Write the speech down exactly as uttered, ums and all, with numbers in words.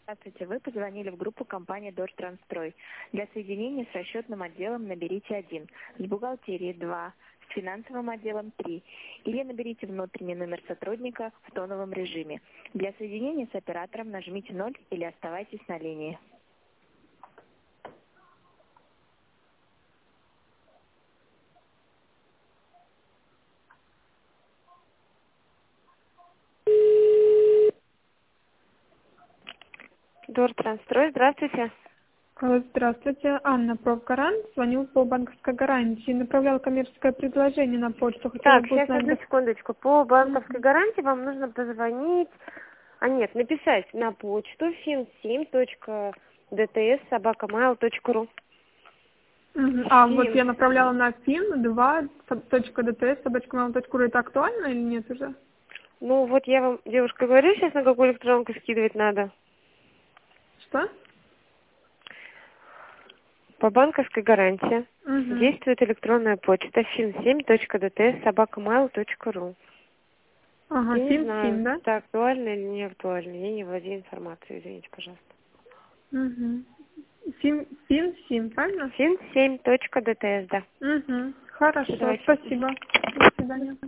Здравствуйте, вы позвонили в группу компании Дортранстрой. Для соединения с расчетным отделом наберите один, с бухгалтерией два, с финансовым отделом три, или наберите внутренний номер сотрудника в тоновом режиме. Для соединения с оператором нажмите ноль или оставайтесь на линии. Дортранстрой, здравствуйте. Алло, здравствуйте, Анна, профгарант. Звонил по банковской гарантии. Направлял коммерческое предложение на почту. Хотела Так, бы сейчас узнать... одну до- секундочку. По банковской гарантии вам нужно позвонить, а нет, написать на почту фин семь точка дэ тэ эс собака майл точка ру. Мгм. А вот Фин. я направляла на фин два точка дэ тэ эс собачка mail точка ру. Это актуально или нет уже? Ну вот я вам, девушка, говорю сейчас, на какую электронку скидывать надо. Что? По банковской гарантии Угу. действует электронная почта фин семь точка дэ тэ эс собака майл точка ру. Ага, Я не фин знаю, семь, да? это актуально или не актуально. Я не владею информацией, извините, пожалуйста. Угу. Фин, фин семь, правильно? фин семь точка дэ тэ эс, да. Угу. Хорошо, Давайте. спасибо. До свидания.